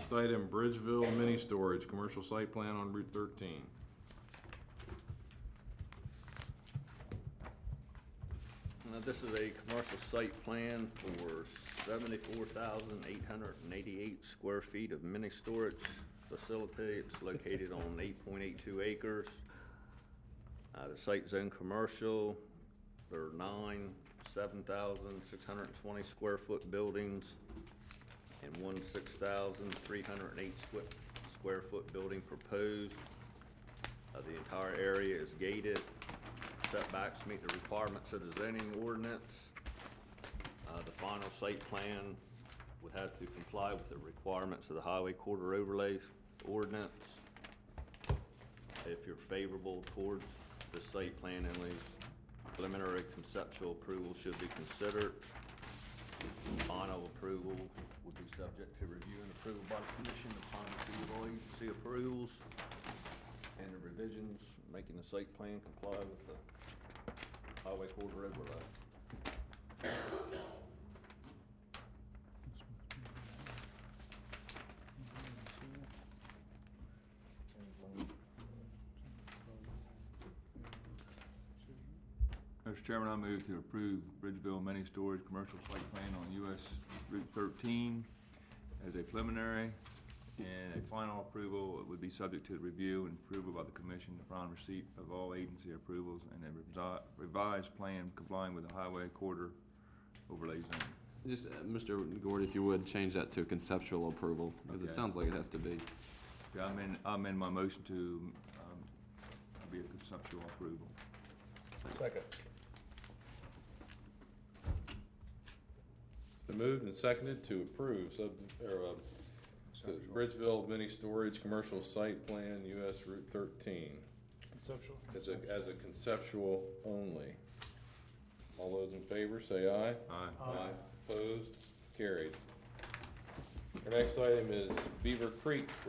Next item, Bridgeville Mini Storage, commercial site plan on Route 13. This is a commercial site plan for 74,888 square feet of mini storage facility. It's located on 8.82 acres. The site zone commercial. There are 9 7,620 square foot buildings and one 6,308 square foot building proposed. The entire area is gated. Setbacks meet the requirements of the zoning ordinance. The final site plan would have to comply with the requirements of the highway corridor overlay ordinance. If you're favorable towards the site plan, only preliminary conceptual approval should be considered. Final approval would be subject to review and approval by the commission upon receipt of all agency approvals and the revisions making the site plan comply with the highway corridor overlay. Mr. Chairman, I move to approve Bridgeville Mini Storage Commercial Site Plan on US Route 13 as a preliminary, and a final approval would be subject to review and approval by the commission upon receipt of all agency approvals and a revised plan complying with the highway corridor overlay zone. Just, Mr. Gordy, if you would, change that to conceptual approval, because Okay. it sounds like it has to be. Yeah, I amend my motion to be a conceptual approval. Second. Been moved and seconded to approve Bridgeville Mini Storage Commercial Site Plan, US Route 13. Conceptual. As a conceptual only. All those in favor say aye. Aye. Aye. Opposed? Carried. Our next item is Beaver Creek